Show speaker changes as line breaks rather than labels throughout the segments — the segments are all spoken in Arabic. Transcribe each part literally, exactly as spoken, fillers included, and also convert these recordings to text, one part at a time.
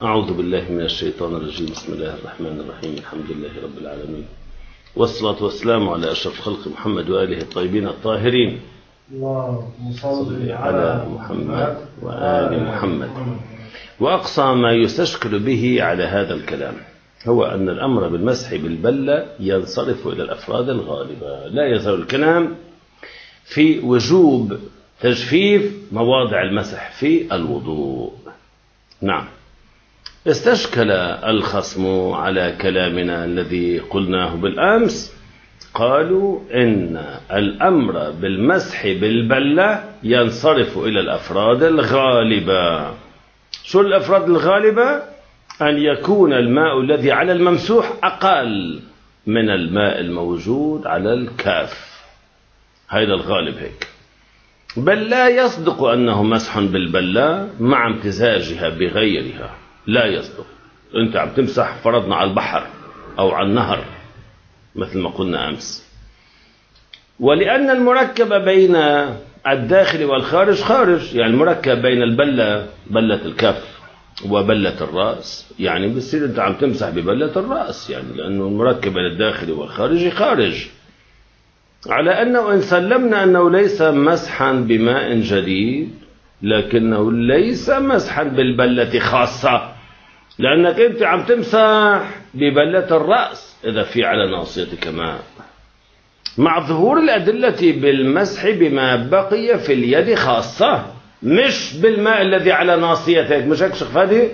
أعوذ بالله من الشيطان الرجيم. بسم الله الرحمن الرحيم. الحمد لله رب العالمين، والصلاة والسلام على أشرف خلق محمد وآله الطيبين الطاهرين.
اللهم صل
على محمد وآل محمد. وأقصى ما يستشكل به على هذا الكلام هو أن الأمر بالمسح بالبلة ينصرف إلى الأفراد الغالبة. لا يزال الكلام في وجوب تجفيف مواضع المسح في الوضوء. نعم، استشكل الخصم على كلامنا الذي قلناه بالأمس. قالوا إن الأمر بالمسح بالبلة ينصرف إلى الأفراد الغالبة. شو الأفراد الغالبة؟ أن يكون الماء الذي على الممسوح أقل من الماء الموجود على الكاف، هذا الغالب هيك. بل لا يصدق أنه مسح بالبلة مع امتزاجها بغيرها، لا يصدق. أنت عم تمسح فرضنا على البحر أو على النهر مثل ما قلنا أمس، ولأن المركب بين الداخل والخارج خارج، يعني المركب بين البلة بلة الكف وبلة الرأس، يعني بصير أنت عم تمسح ببلة الرأس، يعني لأنه المركب بين الداخل والخارج خارج. على أنه إن سلمنا أنه ليس مسحا بماء جديد، لكنه ليس مسحا بالبلة خاصة، لأنك أنت عم تمسح ببلة الرأس إذا في على ناصيتك ماء، مع ظهور الأدلة بالمسح بما بقي في اليد خاصة، مش بالماء الذي على ناصيتك. مش هيك شيخ فادي؟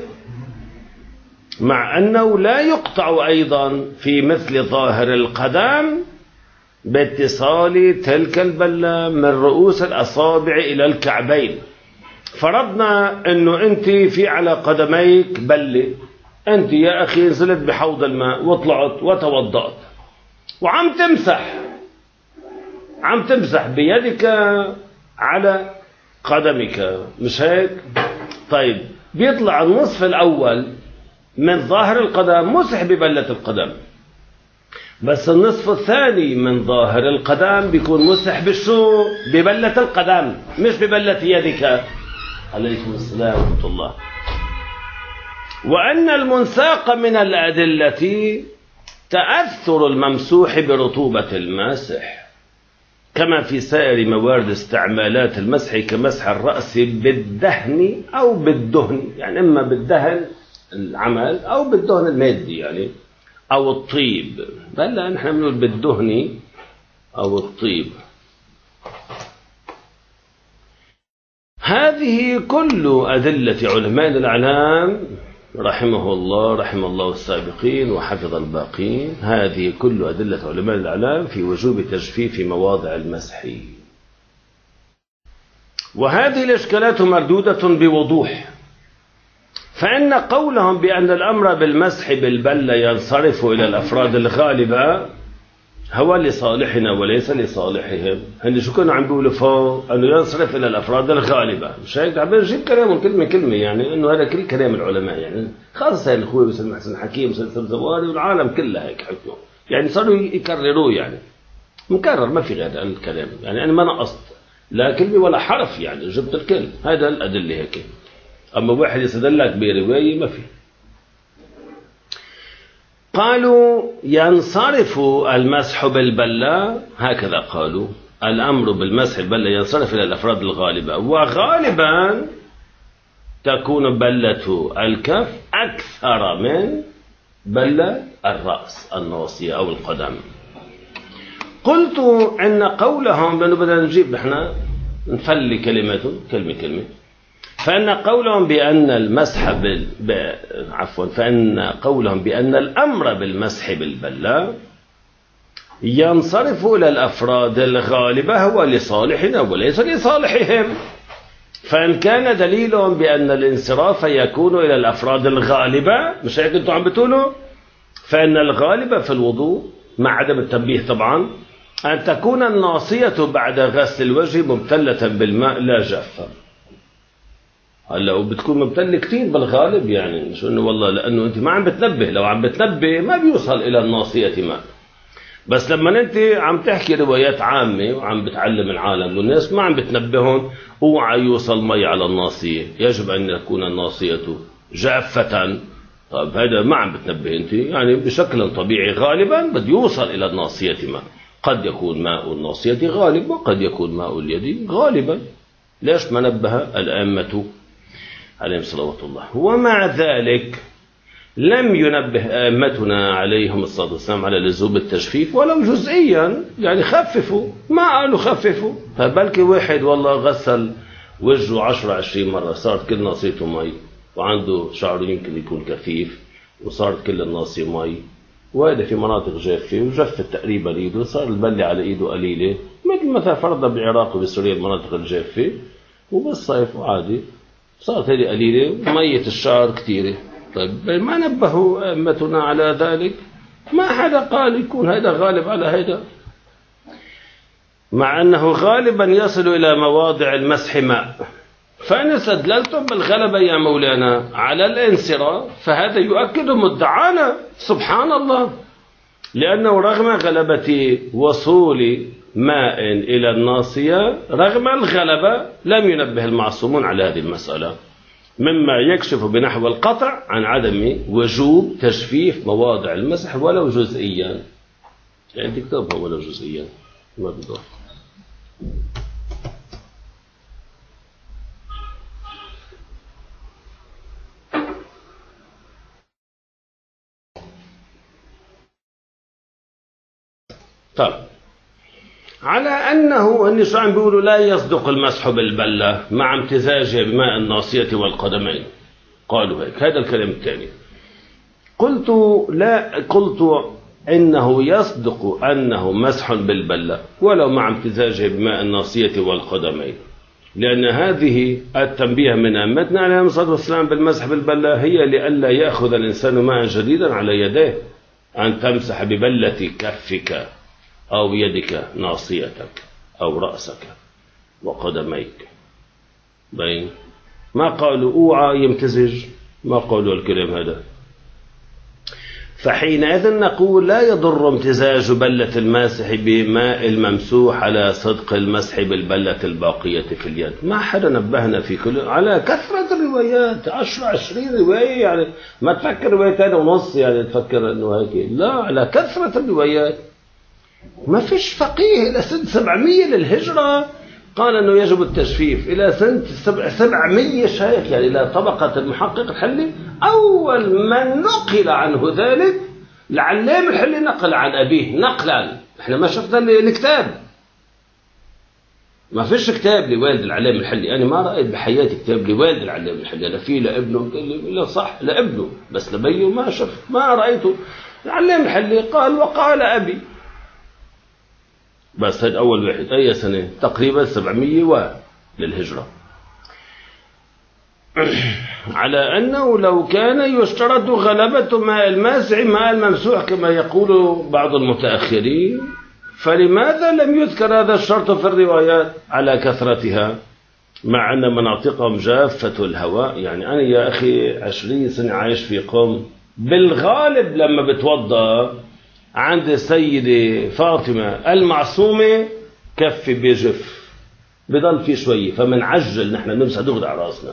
مع أنه لا يقطع أيضا في مثل ظاهر القدم باتصال تلك البلة من رؤوس الأصابع إلى الكعبين. فرضنا أنه أنت في على قدميك بلة، أنت يا أخي نزلت بحوض الماء وطلعت وتوضأت وعم تمسح، عم تمسح بيدك على قدمك، مش هيك؟ طيب بيطلع النصف الأول من ظاهر القدم مسح ببلة القدم، بس النصف الثاني من ظاهر القدم بيكون مسح بالشو؟ ببلة القدم، مش ببلة يدك. عليكم السلام ورحمة الله. وأن المنساق من الأدلة تأثر الممسوح برطوبة الماسح، كما في سائر موارد استعمالات المسح كمسح الرأس بالدهن أو بالدهن، يعني إما بالدهن العمل أو بالدهن المادي يعني، أو الطيب. بل لا، نحن بنقول بالدهن أو الطيب. هذه كل أدلة علماء الأعلام رحمه الله، رحم الله السابقين وحفظ الباقين، هذه كل أدلة علماء الأعلام في وجوب تجفيف مواضع المسح. وهذه الإشكالات مردودة بوضوح، فإن قولهم بأن الأمر بالمسح بالبلة ينصرف إلى الأفراد الغالبة هو لصالحنا وليس لصالحهم. هن شو كانوا عم بيقولوا فوق؟ أنه ينصرف إلى الأفراد الغالبة، مش هيك؟ عم بنجيب كلامهم كلمة كلمة، يعني إنه هذا كل كلام العلماء، يعني خاصة الأخوة مثل محسن حكيم مثل زواري والعالم كلها هيك حكوا، يعني صاروا يكرروه، يعني مكرر ما في غير الكلام، يعني أنا ما نقصت لا كلمة ولا حرف، يعني جبت الكل. هذا الأدلة هيك. أما واحد يستدلك برواية ما في. قالوا ينصرف المسح بالبلة، هكذا قالوا، الأمر بالمسح بالبلة ينصرف إلى الأفراد الغالبة، وغالبا تكون بلة الكف أكثر من بلة الرأس الناصية أو القدم. قلت إن قولهم، لأنه بدنا نجيب إحنا نفلي كلمته كلمة كلمة، فإن قولهم بأن المسح بال... ب... عفوا فإن قولهم بأن الأمر بالمسح بالبلة ينصرف إلى الأفراد الغالبة هو لصالحنا وليس لصالحهم. فإن كان دليلهم بأن الانصراف يكون إلى الأفراد الغالبة، مش هيك أنتم عم بتقولوا؟ فإن الغالب في الوضوء مع عدم التنبيه طبعا أن تكون الناصية بعد غسل الوجه مبتلة بالماء لا جافة. هلا وبتكون مبتلة كتير بالغالب، يعني مش انه والله لانه انت ما عم بتنبه، لو عم بتنبه ما بيوصل الى الناصية ماء. بس لما انت عم تحكي روايات عامة وعم بتعلم العالم والناس ما عم بتنبههم، اوعى يوصل مي على الناصية، يجب ان تكون الناصية جافة. طيب هذا ما عم بتنبه أنت، يعني بشكل طبيعي غالبا بده يوصل إلى الناصية ماء. قد يكون ماء الناصية غالب وقد يكون ماء اليد غالبا. ليش ما نبه الأئمة عليهم صلوات الله؟ ومع ذلك لم ينبه أئمتنا عليهم الصلاة والسلام على لزوم التجفيف ولو جزئيا، يعني خففوا، ما قالوا خففوا. فبلكي واحد والله غسل وجهه عشرة عشرين مرة صارت كل ناصيته مي، وعنده شعره يمكن يكون كثيف وصارت كل الناصية مي، وهذا في مناطق جافة وجفت تقريبا ايده، صار البلة على ايده قليلة، مثل مثلا فرضا بالعراق وبسوريا المناطق الجافة، وبالصيف عادي صارت هذه قليلة ومية الشعر كثيرة. طيب ما نبهوا أئمتنا على ذلك؟ ما حدا قال يكون هذا غالب على هذا، مع أنه غالبا يصل إلى مواضع المسح ماء. فإن استدللتم بالغلبة يا مولانا على الانصراف فهذا يؤكد مدعانا، سبحان الله، لأنه رغم غلبة وصول ماء إلى الناصية، رغم الغلبة لم ينبه المعصومون على هذه المسألة، مما يكشف بنحو القطع عن عدم وجوب تجفيف مواضع المسح ولو جزئيا. يعني تكتبها ولو جزئيا ما بدور. طيب على أنه أن شو عم بيقولوا لا يصدق المسح بالبلة مع امتزاجها بماء الناصية والقدمين، قالوا هيك. هذا الكلام الثاني قلت لا، قلت إنه يصدق أنه مسح بالبلة ولو مع امتزاجها بماء الناصية والقدمين، لأن هذه التنبيه من أئمتنا عليهم الصلاة والسلام بالمسح بالبلة هي لئلا يأخذ الإنسان ماء جديدا على يديه، أن تمسح ببلة كفك أو يدك ناصيتك أو رأسك وقدميك. بين ما قالوا اوعى يمتزج، ما قالوا الكلام هذا. فحينئذ نقول لا يضر امتزاج بلة الماسح بماء الممسوح على صدق المسح بالبلة الباقية في اليد. ما حدا نبهنا في كل على كثرة الروايات، عشر عشرين رواية، يعني ما تفكر روايتين ونص يعني تفكر انه هيك، لا، على كثرة الروايات. ما فيش فقيه إلى سنة سبعمية للهجرة قال أنه يجب التجفيف، إلى سنة سبعمية شيخ، يعني إلى طبقة المحقق الحلي. أول من نقل عنه ذلك العلام الحلي، نقل عن أبيه نقلا، إحنا ما شفنا الكتاب، ما فيش كتاب لوالد العلام الحلي. أنا ما رأيت بحياتي كتاب لوالد العلام الحلي، أنا فيه لابنه، لا صح لابنه بس لبيه ما شفت، ما رأيته. العلام الحلي قال وقال أبي، بس هذا أول واحد. أي سنة؟ تقريبا سبعمية للهجرة. على أنه لو كان يشترط غلبة ماء الماسح ماء الممسوح كما يقول بعض المتأخرين، فلماذا لم يذكر هذا الشرط في الروايات على كثرتها مع أن مناطقهم جافة الهواء؟ يعني أنا يا أخي عشرين سنة عايش في قوم بالغالب لما بتوضأ عند السيدة فاطمة المعصومة كف بيجف، بضل في شوية، فمنعجل نحن نمسح دغري على راسنا،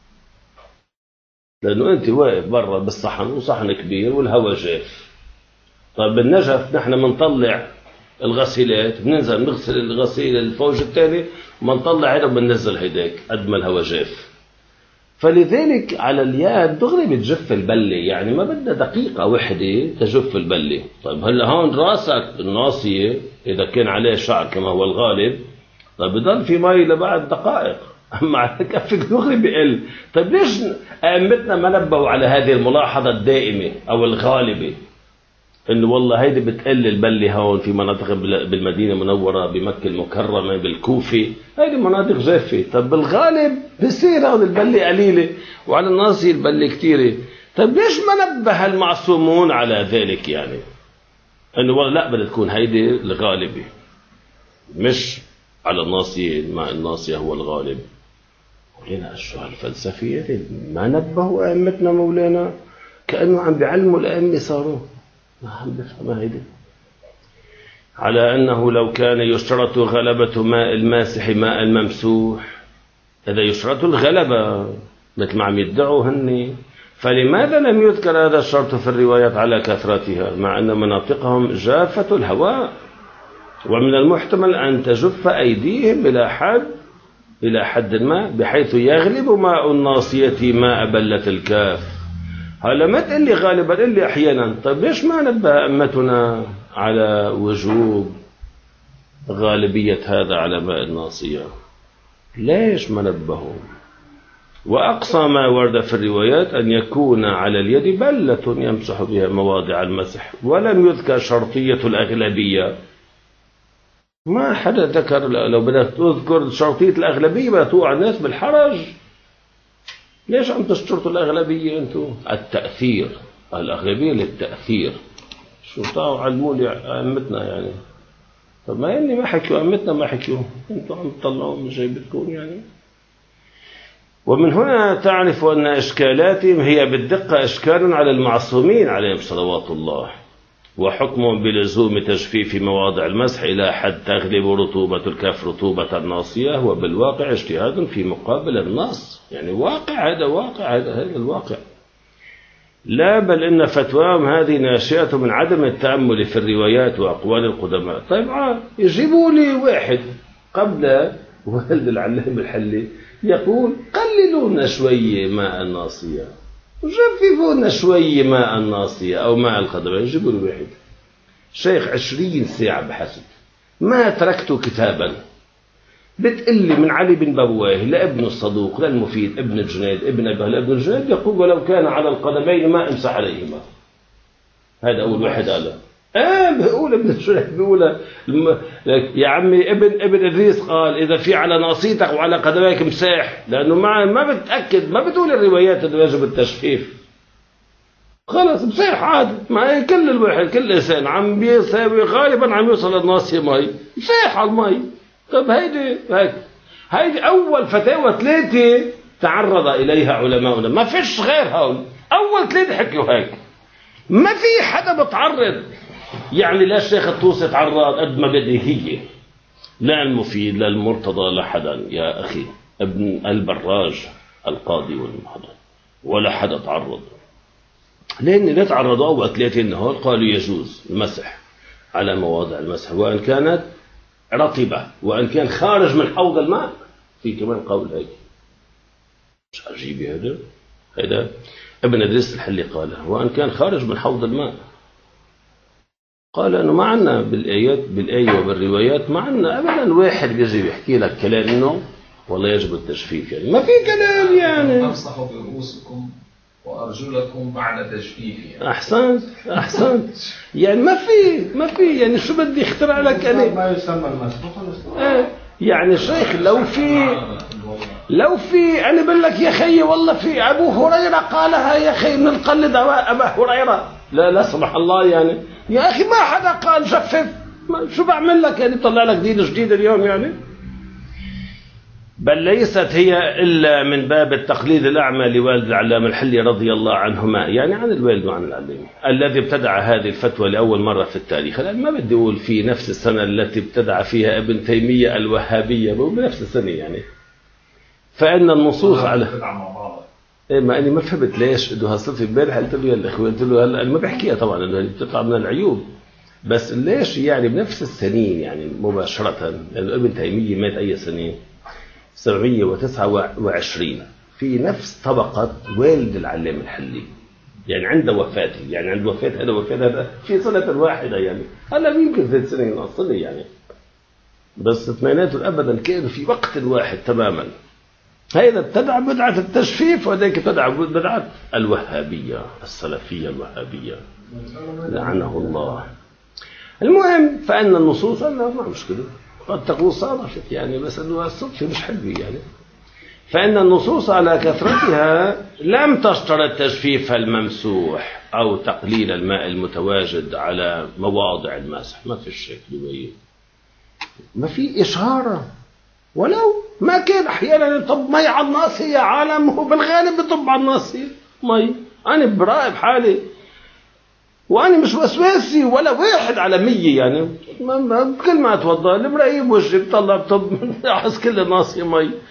لأنه أنت واقف برا بالصحن وصحن كبير والهواء جاف. طيب بالنجف نحن منطلع الغسيلات، بننزل نغسل الغسيل الفوج الثاني ومنطلع هذا وبننزل هيداك قد ما الهواء جاف. فلذلك على اليد دغري بتجف البلة، يعني ما بدنا دقيقة وحدة تجف البلة. طيب هلا هون راسك الناصية إذا كان عليه شعر كما هو الغالب، طيب بضل في مي لبعد دقائق، أما على كفك دغري بقل. طيب ليش أئمتنا ما نبهوا على هذه الملاحظة الدائمة أو الغالبة، إنه والله هيدي بتقل البلة هون في مناطق بالمدينة المنورة، بمكة المكرمة، بالكوفة، هيدي مناطق جافة. طب بالغالب بصير هون البلة قليلة وعلى الناصية البلة كثيرة. طب ليش ما نبه المعصومون على ذلك؟ يعني إنه والله لا بدها تكون هيدي الغالبة، مش على الناصية، مع الناصية هو الغالب. هنا شو هالفلسفية ما نبهوا أئمتنا مولانا، كأنه عم بيعلموا الأئمة صاروا ما عم بفهم هيدي. على أنه لو كان يشترط غلبة ماء الماسح ماء الممسوح، إذا يشترط الغلبة مثل ما عم يدعوا هني، فلماذا لم يذكر هذا الشرط في الروايات على كثرتها مع أن مناطقهم جافة الهواء، ومن المحتمل أن تجف أيديهم إلى حد إلى حد ما بحيث يغلب ماء الناصية ماء بلة الكاف. هلا ما تقول لي غالبا، قل لي أحيانا. طيب ليش ما نبه أمتنا على وجوب غالبية هذا على ماء الناصية؟ ليش ما نبهوا؟ وأقصى ما ورد في الروايات أن يكون على اليد بلة يمسح بها مواضع المسح، ولم يذكر شرطية الأغلبية. ما حدا ذكر. لو بدك تذكر شرطية الأغلبية بدها توقع الناس بالحرج. ليش عم تشترطوا الأغلبية أنتم؟ التأثير، الأغلبية للتأثير. شو طاعوا علموا لي أئمتنا يعني. طب ما يعني ما حكيوا أئمتنا، ما حكيوا أنتم عم تطلعوا من جيبتكم يعني. ومن هنا تعرف أن إشكالاتهم هي بالدقة إشكال على المعصومين عليهم صلوات الله، وحكمهم بلزوم تجفيف مواضع المسح إلى حد تغلب رطوبة الكف رطوبة الناصية، وبالواقع اجتهاد في مقابل النص. يعني واقع، هذا واقع، هذا هذا الواقع. لا، بل إن فتواهم هذه ناشئة من عدم التأمل في الروايات وأقوال القدماء. طيب يجيبوا لي واحد قبل والد العلام الحلي يقول قللوا لنا شوية ماء الناصية، جففوا لنا شوية ماء الناصية أو ماء القدماء. يجيبوا لي واحد شيخ عشرين ساعة بحسب ما تركت كتابا بتقلي من علي بن بواه لابن الصدوق للمفيد ابن الجنيد ابن أبي ابن الجنيد يقول ولو كان على القدمين ما امسح عليهما. هذا أول واحد قال. آه بيقول ابن الجنيد بيقول الم... يا عمي ابن ابن إدريس قال إذا في على ناصيتك وعلى قدميك مساح، لأنه ما ما بتأكد، ما بتقول الروايات إنه يجب التجفيف. خلاص مساح عادي، ما كل الواحد كل إنسان عم بيساوي غالبا عم يوصل الناصية مي، مساح على المي. طب هيدي هيك هيدي أول فتاوى ثلاثة تعرض إليها علماؤنا، ما فيش غير هول. أول ثلاثة حكيوا هيك، ما في حدا بتعرض. يعني لا الشيخ الطوسي تعرض قد ما بدي هي، لا المفيد لا المرتضى لا حدا يا أخي، ابن البراج القاضي والمحضر ولا حدا تعرض. لأن اللي تعرضوا أول ثلاثة نهار قالوا يجوز المسح على مواضع المسح وإن كانت رطبة وإن كان خارج من حوض الماء. في كمان قول هيك مش عجيب هذا. هذا ابن إدريس الحلي قاله وإن كان خارج من حوض الماء. قال أنه ما عنا بالآيات بالآية وبالروايات ما عنا أبدا واحد بيجي بيحكي لك كلام إنه والله يجب التجفيف. يعني ما في كلام يعني.
أمسحوا برؤوسكم وأرجلكم بعد تجفيفها.
أحسنت أحسنت. يعني ما في ما في يعني شو بدي اخترع لك أنا؟
ما يسمى المسح.
آه يعني شيخ لو في لو في أنا بقول لك يا خي والله في أبو هريرة قالها يا خي من القلد أبا هريرة. لا لا سبحان الله يعني يا أخي ما حدا قال جفف. شو بعمل لك يعني طلع لك دين جديد اليوم يعني. بل ليست هي إلا من باب التقليد الأعمى لوالد العلام الحلي رضي الله عنهما، يعني عن الوالد وعن العلام الذي ابتدع هذه الفتوى لأول مرة في التاريخ. الآن ما بدي أقول في نفس السنة التي ابتدع فيها ابن تيمية الوهابية بنفس السنة يعني. فإن النصوص على إيه ما أني ما فهمت ليش إنه هالصفة امبارح قلت له يا الأخوة قلت له هلا ما بحكيها طبعا إنه بتطلع من العيوب، بس ليش يعني بنفس السنين يعني مباشرة. لأنه ابن تيمية مات أي سنة؟ سبعمية وتسعة وعشرين في نفس طبقة والد العلام الحلي، يعني عند وفاته، يعني عند وفاة هذا وفاة هذا في سنة واحدة يعني. هلا يمكن ثلاث سنين أصلي يعني، بس اثنيناته أبدا كانوا في وقت واحد تماما. هذا ابتدع بدعة التجفيف وذاك ابتدع بدعة الوهابية السلفية الوهابية لعنه الله. المهم فإن النصوص أنها ما مشكلة قد تكون صادفت يعني، بس أنه الصدفة مش حلوة يعني. فإن النصوص على كثرتها لم تشترط تجفيف الممسوح أو تقليل الماء المتواجد على مواضع المسح. ما في الشك بيبين، ما في إشارة، ولو ما كان أحيانا يطب مي على الناصية. عالم هو بالغالب يطب على الناصية مي. أنا براقب حالي وأنا مش وسواسي ولا واحد على مية يعني. كل ما أتوضأ البراقب وجهي بطلع بطب أحس كل الناصية مي.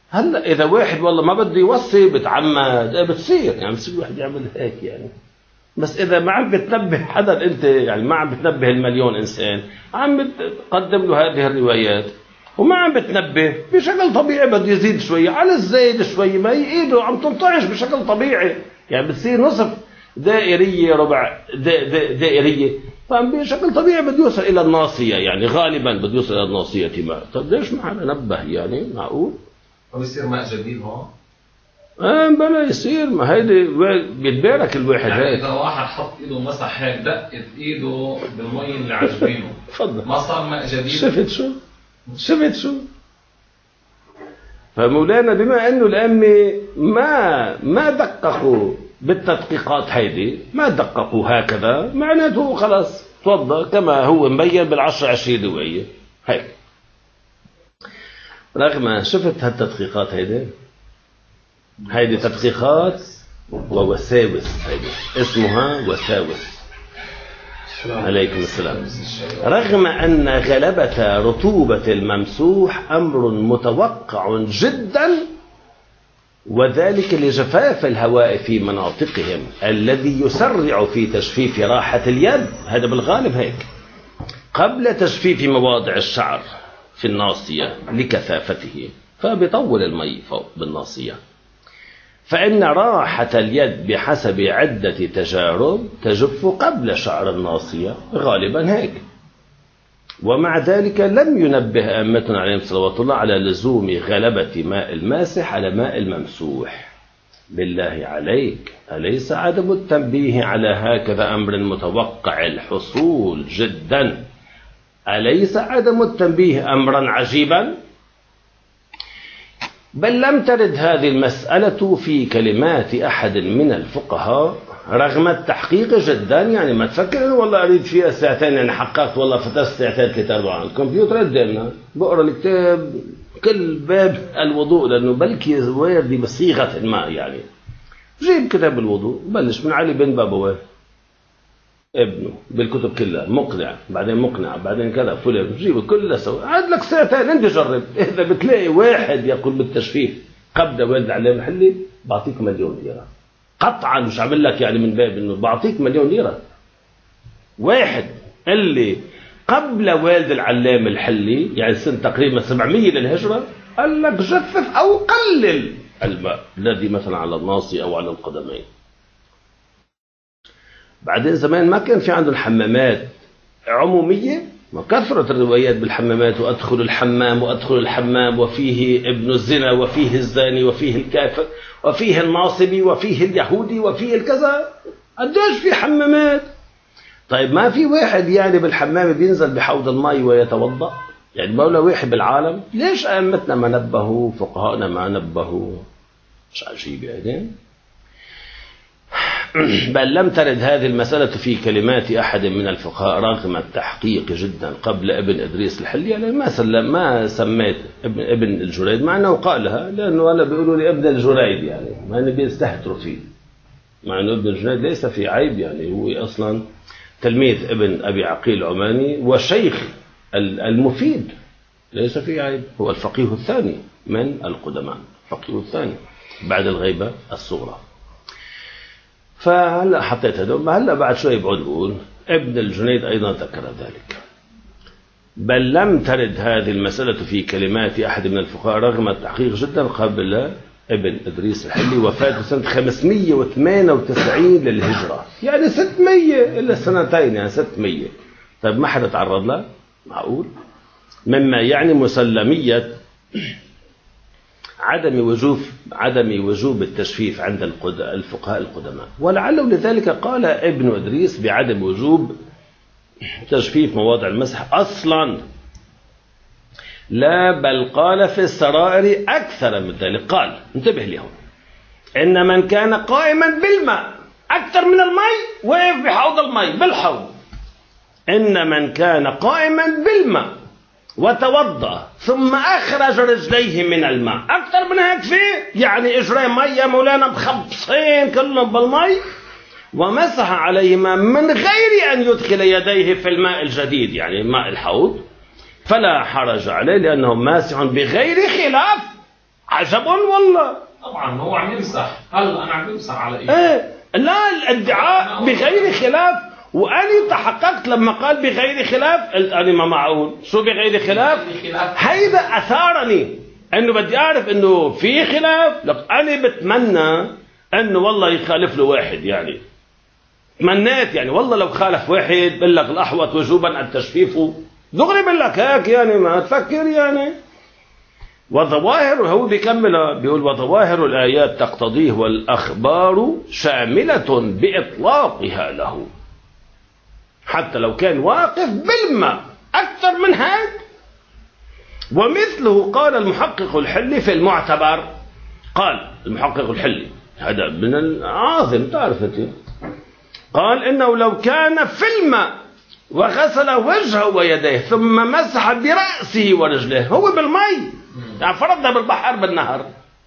هلا إذا واحد والله ما بده يوصي بتعمد بتصير يعني بتصير واحد يعمل هيك يعني. بس إذا ما عم بتنبه حدا أنت يعني ما عم بتنبه المليون إنسان عم بتقدم له هذه الروايات وما عم بتنبه بشكل طبيعي بده يزيد شوية على الزايد شوية ما هي إيده عم تنطعش بشكل طبيعي يعني بتصير نصف دائرية ربع دائرية فبشكل طبيعي بده يوصل إلى الناصية يعني غالبا بده يوصل إلى الناصية ما. طب ليش ما حدا نبه يعني معقول؟
أو يصير ماء جديد هون؟
آه بلا يصير ما هيدي بيتبارك الواحد
يعني
هيك.
إذا واحد حط إيده مسح هيك دقت إيده بالمي اللي عجبينه
تفضل
ما صار ماء جديد؟
شفت شو؟ شفت شو؟ فمولانا بما انه الأئمة ما ما دققوا بالتدقيقات هيدي ما دققوا هكذا معناته خلاص توضأ كما هو مبين بالعشر عشرين رواية هيك. رغم شفت هالتدقيقات هيدي هيدي تدقيقات ووساوس هيدي اسمها وساوس. عليكم السلام. رغم أن غلبة رطوبة الممسوح أمر متوقع جدا وذلك لجفاف الهواء في مناطقهم الذي يسرع في تجفيف راحة اليد هذا بالغالب هيك قبل تجفيف مواضع الشعر في الناصية لكثافته فبيطول المي فوق بالناصية. فإن راحة اليد بحسب عدة تجارب تجف قبل شعر الناصية غالبا هيك. ومع ذلك لم ينبه أئمتنا عليهم صلوات الله على لزوم غلبة ماء الماسح على ماء الممسوح. بالله عليك أليس عدم التنبيه على هكذا أمر متوقع الحصول جدا؟ أليس عدم التنبيه أمرا عجيبا؟ بل لم ترد هذه المسألة في كلمات أحد من الفقهاء رغم التحقيق جدا يعني ما تفكر أنه والله أريد فيها ساعتين يعني حققت والله فتست ساعتين ثلاثة أربعة الكمبيوتر قدامنا بقرأ الكتاب كل باب الوضوء لأنه بلكي واردي بصيغة ما يعني جيب كتاب الوضوء بلش من علي بن بابويه ابنه بالكتب كلها مقنع بعدين مقنع بعدين كذا فلان جيبه كلها سوا عاد لك ساعتين انت جرب. اذا بتلاقي واحد يقول بالتجفيف قبل والد العلامة الحلي بعطيك مليون ليره قطعا مش عامل لك يعني من باب انه بعطيك مليون ليره. واحد اللي قبل والد العلامة الحلي يعني سنة تقريبا سبعمية للهجرة قال لك جفف او قلل الماء الذي مثلا على الناصية او على القدمين. بعدين زمان ما كان في عندهم حمامات عمومية ما كثرت الروايات بالحمامات وأدخل الحمام وأدخل الحمام وفيه ابن الزنا وفيه الزاني وفيه الكافر وفيه الناصبي وفيه اليهودي وفيه الكذا قديش في حمامات. طيب ما في واحد يعني بالحمام بينزل بحوض الماء ويتوضأ يعني ما ولا واحد بالعالم؟ ليش أئمتنا ما نبهوا فقهاءنا ما نبهوا؟ مش عجيب يعني. بل لم ترد هذه المسألة في كلمات أحد من الفقهاء رغم التحقيق جدا قبل ابن إدريس الحلي يعني ما سلم ما سميت ابن ابن الجريد مع أنه قالها لأنه أنا بيقولوا لي ابن الجريد يعني ما أنا بيستهتروا فيه مع أنه ابن الجريد ليس في عيب يعني هو أصلا تلميذ ابن أبي عقيل العماني وشيخ المفيد ليس في عيب هو الفقيه الثاني من القدماء الفقيه الثاني بعد الغيبة الصغرى. فهلا حطيت هذول هلا بعد شوي بعود بقول ابن الجنيد أيضا ذكر ذلك. بل لم ترد هذه المسألة في كلمات أحد من الفقهاء رغم التحقيق جدا قبل ابن إدريس الحلي وفاته سنة خمسمية وثمانية وتسعين للهجرة يعني ستمية إلا سنتين يعني ستمية. طيب ما حدا تعرض له معقول؟ مما يعني مسلمية عدم وجوب عدم وجوب التجفيف عند الفقهاء القدماء. ولعله لذلك قال ابن إدريس بعدم وجوب تجفيف مواضع المسح أصلا لا بل قال في السرائر أكثر من ذلك. قال انتبه لهم إن من كان قائما بالماء أكثر من الماء وقف بحوض الماء بالحوض إن من كان قائما بالماء وتوضأ ثم أخرج رجليه من الماء أكثر من هيك فيه يعني إجري مي يا مولانا مخبصين كلهم بالمي ومسح عليهما من غير أن يدخل يديه في الماء الجديد يعني ماء الحوض فلا حرج عليه لأنه ماسح بغير خلاف عجب والله.
طبعا هو عم يمسح. هلا انا عم يمسح على ايه؟
ايه لا الادعاء بغير خلاف. وأنا تحققت لما قال بغير خلاف قلت أنا ما معقول. شو بغير خلاف؟ هيدا أثارني أنه بدي أعرف أنه في خلاف. لك أنا بتمنى أنه والله يخالف له واحد. يعني تمنيت يعني والله لو خالف واحد بقول لك الأحوط وجوبا التجفيف دغري بقول لك هيك. يعني ما تفكر يعني. وظواهر هو بيكمل بيقول وظواهر الآيات تقتضيه والأخبار شاملة بإطلاقها له حتى لو كان واقف بالماء أكثر من هيك. ومثله قال المحقق الحلي في المعتبر. قال المحقق الحلي هذا من العاظم تعرفتي. قال إنه لو كان في الماء وغسل وجهه ويديه ثم مسح برأسه ورجليه هو بالمي يعني فرضنا بالبحر بالنهر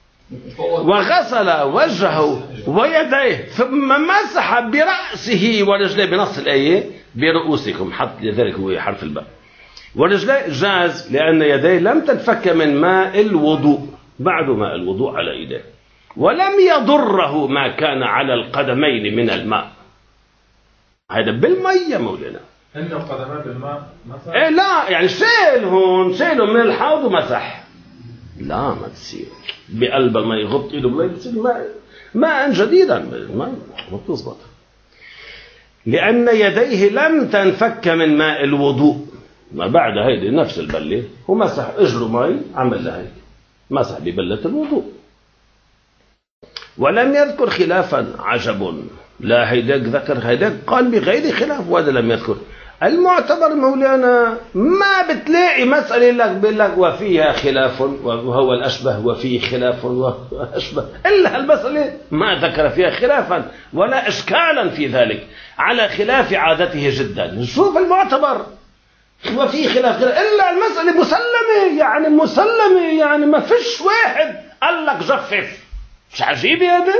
وغسل وجهه ويديه ثم مسح برأسه ورجليه بنص الآية برؤوسكم حط لذلك هو حرف الباء ورجليه جاز لأن يديه لم تنفك من ماء الوضوء بعد ماء الوضوء على يديه ولم يضره ما كان على القدمين من الماء. هذا بالمي يا مولانا.
إنه قدمات بالماء مسح؟
إيه لا يعني شيل هون شيله من الحوض ومسح. لا ما تصير بقلب الماء يغط ايده بالماء بتصير ماء ماء جديدا ما ما بتزبط لأن يديه لم تنفك من ماء الوضوء. ما بعد هيدي نفس البلة ومسح اجره مي عمل لها هيك مسح ببلة الوضوء. ولم يذكر خلافا عجب لا هيداك ذكر هيداك قال بغير خلاف وهذا لم يذكر. المعتبر مولانا ما بتلاقي مسألة لك بيقول لك وفيها خلاف وهو الأشبه وفيه خلاف وأشبه إلا المسألة ما ذكر فيها خلافا ولا إشكالا في ذلك على خلاف عادته جدا. شوف المعتبر وفيه خلاف إلا المسألة مسلمة يعني مسلمة يعني ما فيش واحد قال لك جفف. مش عجيب هذا.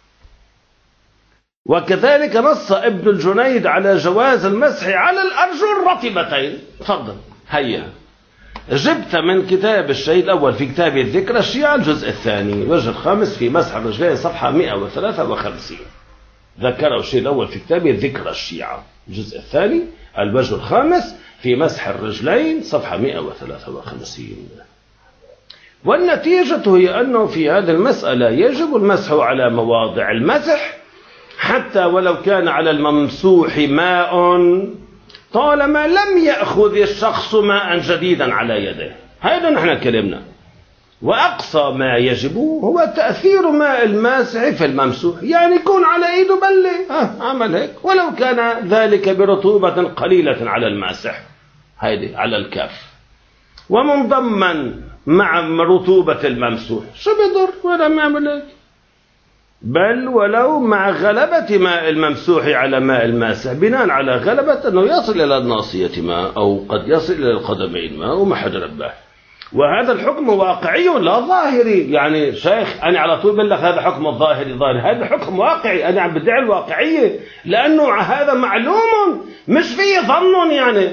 وكذلك نص ابن الجنيد على جواز المسح على الأرجل رطبتين. تفضل هيا جبت من كتاب الشيء الأول في كتاب الذكرى الشيعة الجزء الثاني الوجه الخامس في مسح الرجلين صفحة مئة وثلاثة وخمسين. ذكره الشيء الأول في كتاب الذكرى الشيعة الجزء الثاني الوجه الخامس في مسح الرجلين صفحة مئة وثلاثة وخمسين. والنتيجة هي أنه في هذه المسألة يجب المسح على مواضع المسح حتى ولو كان على الممسوح ماء طالما لم يأخذ الشخص ماء جديدا على يده. هذا نحن كلمنا. وأقصى ما يجب هو تأثير ماء الماسح في الممسوح يعني يكون على إيده بلة ها عمل هيك ولو كان ذلك برطوبة قليلة على الماسح هيدي على الكف ومنضما مع رطوبة الممسوح شو بيضر ولا ما يعمل هيك. بل ولو مع غلبة ماء الممسوح على ماء الماسح بناء على غلبة أنه يصل إلى الناصية ماء أو قد يصل إلى القدمين ماء وما حد رباه. وهذا الحكم واقعي لا ظاهري. يعني شيخ أنا على طول بقول لك هذا حكم الظاهري ظاهري هذا حكم واقعي. أنا عم بدعي الواقعية لأنه هذا معلوم مش فيه ظن يعني.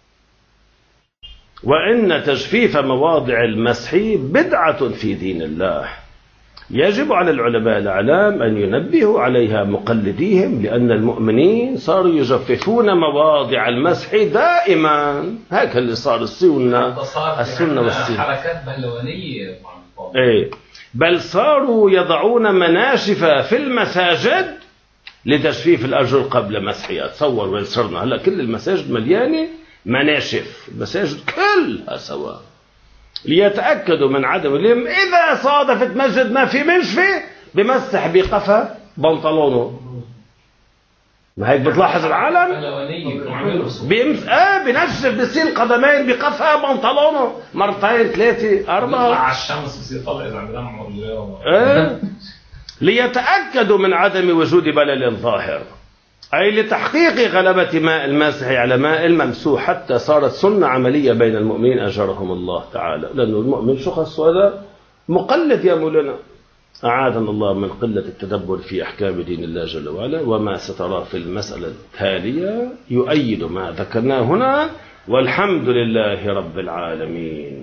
وإن تجفيف مواضع المسح بدعة في دين الله يجب على العلماء الأعلام أن ينبهوا عليها مقلديهم لأن المؤمنين صاروا يجففون مواضع المسح دائما. هكذا اللي صار السنة السنة والسنة
حركات بهلوانية.
إيه بل صاروا يضعون مناشف في المساجد لتجفيف الأرجل قبل مسحها. تصور وين صرنا هلا كل المساجد مليانة مناشف المساجد كلها سواء ليتأكدوا من عدم اليم. إذا صادفت مسجد ما في منشفة بمسح بقفا بنطلونه. ما هيك بتلاحظ العالم بيمس آه بنشف بصير قدمين بقفا بنطلونه مرتين ثلاثة أربعة
على الشمس بصير طلع إذا عم يلمعوا اليوم
آه ليتأكدوا من عدم وجود بلل ظاهر أي لتحقيق غلبة ماء الماسح على ماء الممسوح حتى صارت سنة عملية بين المؤمنين أجرهم الله تعالى. لأنه المؤمن شخص هذا مقلد يا مولانا. أعاذنا الله من قلة التدبر في أحكام دين الله جل وعلا. وما سترى في المسألة التالية يؤيد ما ذكرناه هنا والحمد لله رب العالمين.